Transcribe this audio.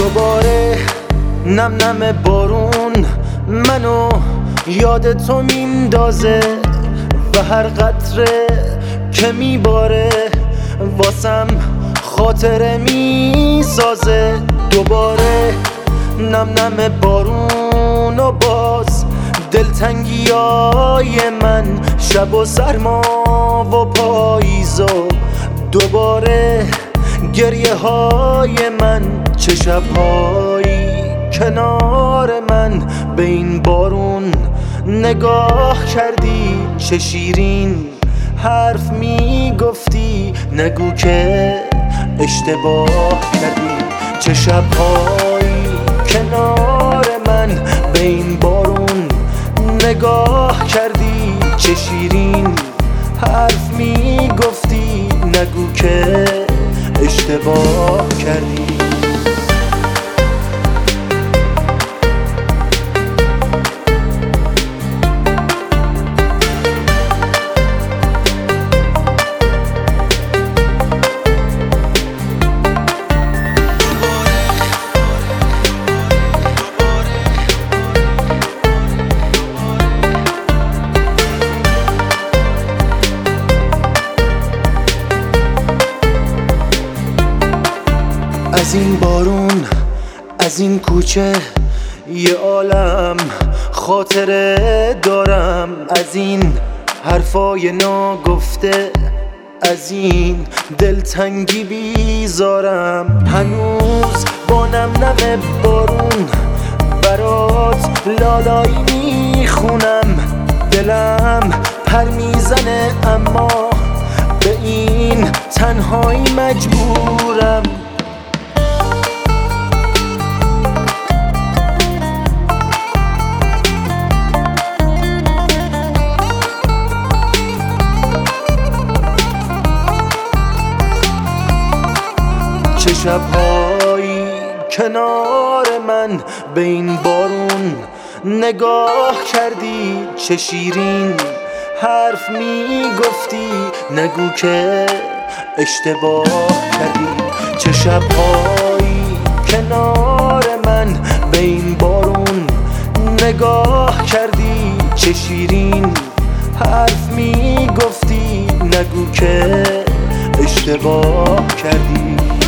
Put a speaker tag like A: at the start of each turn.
A: دوباره نم نم بارون منو یاد تو میندازه و هر قطره که میباره واسم خاطره میسازه. دوباره نم نم بارون و باز دلتنگیای من، شب و سرما و پاییز و دوباره گریه های من. چه شبهایی کنار من به این بارون نگاه کردی، چه شیرین حرف میگفتی، نگو که اشتباه کردی. چه شبهایی کنار من به این بارون نگاه کردی، چه شیرین حرف میگفتی، نگو که اشتباه کردی. از این بارون، از این کوچه یه عالم خاطره دارم، از این حرفای ناگفته، از این دلتنگی بیزارم. هنوز با نم نم بارون برات لالایی میخونم، دلم پر میزنه اما به این تنهایی مجبورم. چه شبهایی کنار من به این بارون نگاه کردی، چه شیرین حرف میگفتی، نگو که اشتباه کردی. چه شبهایی کنار من به این بارون نگاه کردی، چه شیرین حرف میگفتی، نگو که اشتباه کردی.